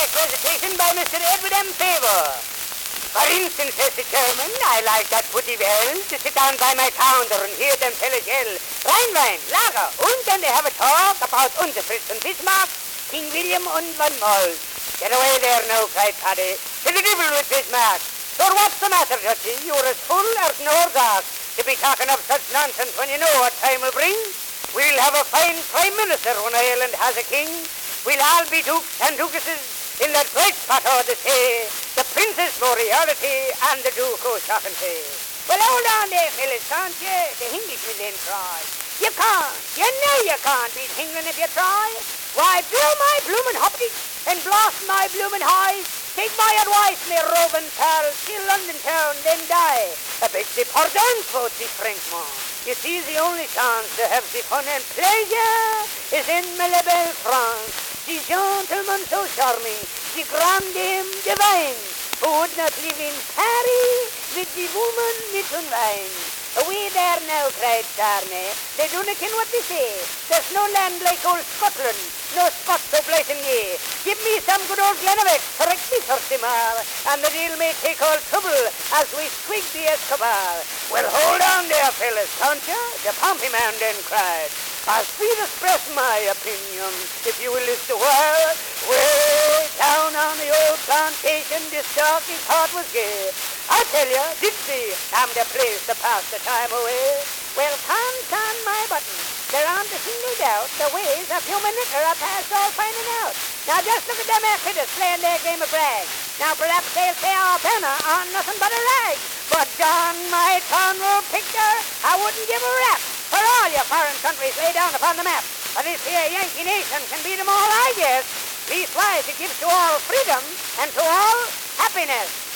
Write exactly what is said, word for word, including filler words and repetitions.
direct recitation by Mister Edward M. Favor. For instance, says the chairman, I like that pretty well to sit down by my counter and hear them fellas yell, Rheinwein, Lager, and then they have a talk about unser Fritz and Bismarck, King William and Van Moll. Get away there now, cried Paddy. To the devil with Bismarck. So what's the matter, Dutchy? You're as full as Nordark to be talking of such nonsense when you know what time will bring. We'll have a fine prime minister when Ireland has a king. We'll all be dukes and duchesses in that great spot o'er the sea, the Princess Moriarty and the Duke O'Shaughnessy. Well, hold on there, fellas, can't you? The Englishmen then cry. You can't. You know you can't beat England if you try. Why, blow my bloomin' hoppies and blast my bloomin' highs. Take my advice, me roving pal, till London town, then die. I beg the pardon, quoth the Frenchman. You see, the only chance to have the fun and pleasure is in my belle France. The gentleman so charming, the grand dame divine, who would not live in Paris with the woman mitten wine. Away there now, cried Charney, they do not ken what they say. There's no land like old Scotland, no spot so bright and gay. Give me some good old Glenavix, correct me, Sortimar, and the deal may take all trouble as we squig the Escobar. Well, hold on there, fellas, can't you? The Pompey man then cried. I'll speed express my opinion, if you will listen a while. Way down on the old plantation, this darky part was gay. I tell you, Dixie, I'm the place to pass the time away. Well, pants on my button, there aren't a single doubt the ways of human nature are past all finding out. Now just look at them acidists playing their game of brag. Now perhaps they'll say our banner on nothing but a rag. But John, my Conroe picture, I wouldn't give a rap for all your foreign countries lay down upon the map. But this here Yankee nation can beat them all, I guess. Leastwise, it gives to all freedom and to all happiness.